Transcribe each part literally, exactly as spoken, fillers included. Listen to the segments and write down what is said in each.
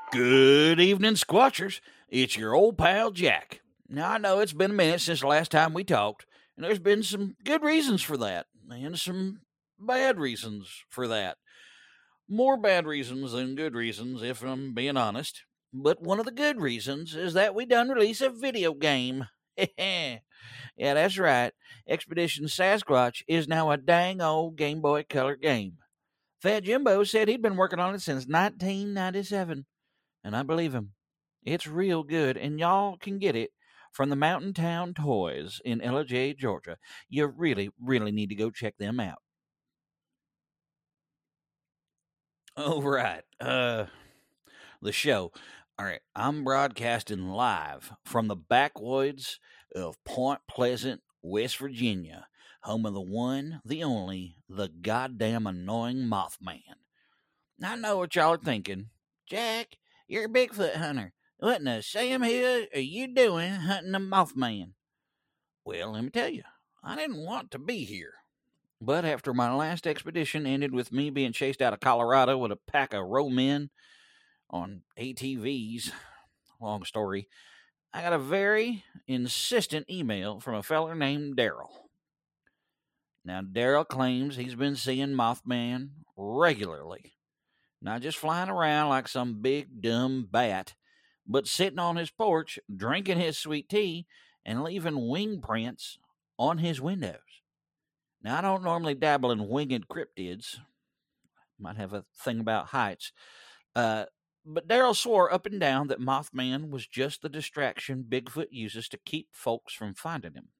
Good evening, Squatchers. It's your old pal Jack. Now, I know it's been a minute since the last time we talked, and there's been some good reasons for that, and some bad reasons for that. More bad reasons than good reasons, if I'm being honest. But one of the good reasons is that we done release a video game. Yeah, that's right. Expedition Sasquatch is now a dang old Game Boy Color game. Fat Jimbo said he'd been working on it since nineteen ninety-seven. And I believe him. It's real good, and y'all can get it from the Mountain Town Toys in Ellijay, Georgia. You really, really need to go check them out. All right, uh, the show. All right, I'm broadcasting live from the backwoods of Point Pleasant, West Virginia, home of the one, the only, the goddamn annoying Mothman. I know what y'all are thinking. Jack, you're a Bigfoot hunter. What in the Sam Hill are you doing hunting a Mothman? Well, let me tell you, I didn't want to be here. But after my last expedition ended with me being chased out of Colorado with a pack of row men on A T Vs, long story, I got a very insistent email from a feller named Daryl. Now, Daryl claims he's been seeing Mothman regularly. Not just flying around like some big, dumb bat, but sitting on his porch, drinking his sweet tea, and leaving wing prints on his windows. Now, I don't normally dabble in winged cryptids. Might have a thing about heights. Uh, but Daryl swore up and down that Mothman was just the distraction Bigfoot uses to keep folks from finding him.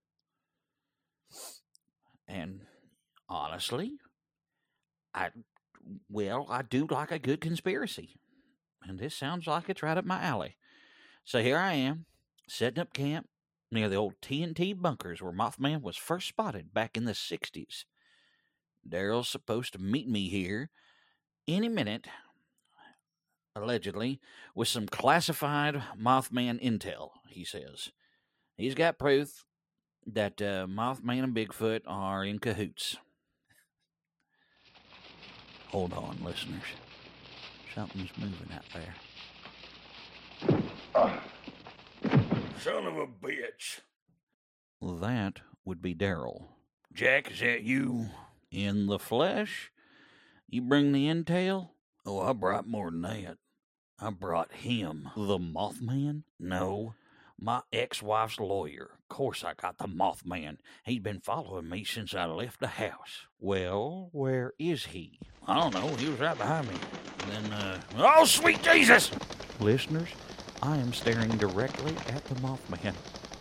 And honestly, I... Well, I do like a good conspiracy, and this sounds like it's right up my alley. So here I am, setting up camp near the old T N T bunkers where Mothman was first spotted back in the sixties. Daryl's supposed to meet me here any minute, allegedly, with some classified Mothman intel, he says. He's got proof that uh, Mothman and Bigfoot are in cahoots. Hold on, listeners. Something's moving out there. Uh, son of a bitch. That would be Daryl. Jack, is that you? In the flesh? You bring the intel? Oh, I brought more than that. I brought him. The Mothman? No. My ex-wife's lawyer. Of course I got the Mothman. He's been following me since I left the house. Well, where is he? I don't know. He was right behind me. And then, uh... oh, sweet Jesus! Listeners, I am staring directly at the Mothman.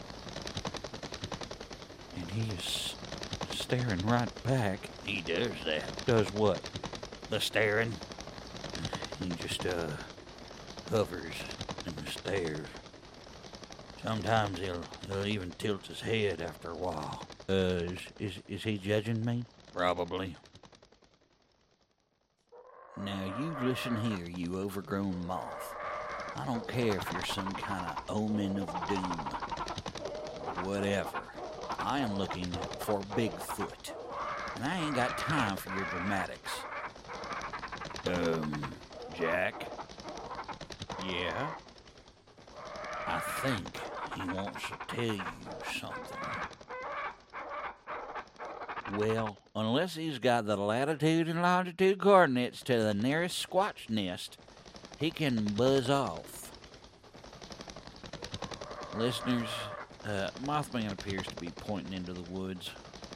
And he is staring right back. He does that. Does what? The staring? He just, uh, hovers and stares. Sometimes he'll, he'll even tilt his head after a while. Uh, is, is, is he judging me? Probably. Now, you listen here, you overgrown moth. I don't care if you're some kind of omen of doom. Whatever. I am looking for Bigfoot. And I ain't got time for your dramatics. Um, Jack? Yeah? I think he wants to tell you something. Well, unless he's got the latitude and longitude coordinates to the nearest squatch nest, he can buzz off. Listeners, uh, Mothman appears to be pointing into the woods.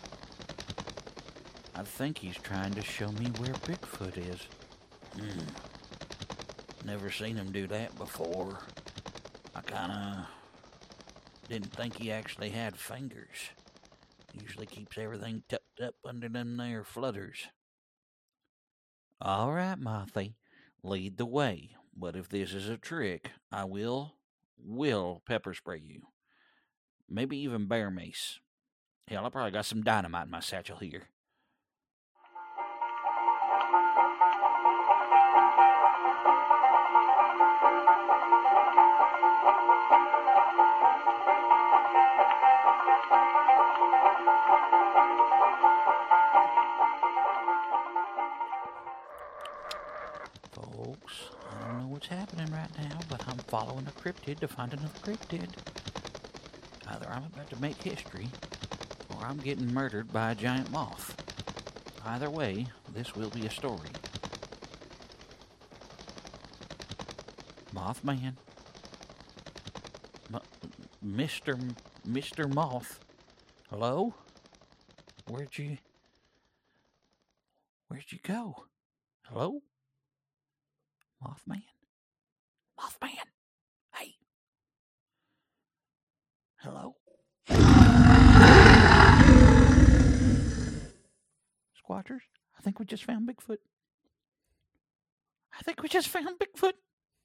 I think he's trying to show me where Bigfoot is. Hmm. Never seen him do that before. I kinda didn't think he actually had fingers. Usually keeps everything tucked up under them there flutters. All right, Mothy, lead the way. But if this is a trick, I will, will pepper spray you. Maybe even bear mace. Hell, I probably got some dynamite in my satchel here. what's happening right now, but I'm following a cryptid to find another cryptid. Either I'm about to make history, or I'm getting murdered by a giant moth. Either way, this will be a story. Mothman. M- Mister M- Mister Moth. Hello? Where'd you... Where'd you go? Hello? Mothman? Mothman? Hey. Hello? Squatchers, I think we just found Bigfoot. I think we just found Bigfoot.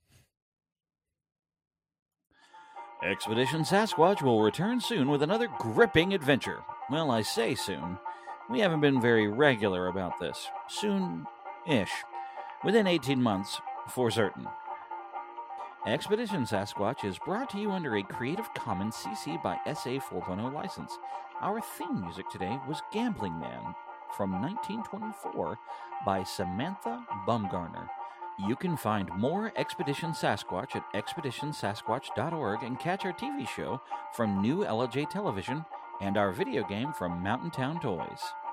Expedition Sasquatch will return soon with another gripping adventure. Well, I say soon. We haven't been very regular about this. Soon-ish. Within eighteen months, for certain. Expedition Sasquatch is brought to you under a Creative Commons C C by S A four point oh license. Our theme music today was Gambling Man from nineteen twenty-four by Samantha Bumgarner. You can find more Expedition Sasquatch at expedition sasquatch dot org and catch our T V show from New L J Television and our video game from Mountain Town Toys.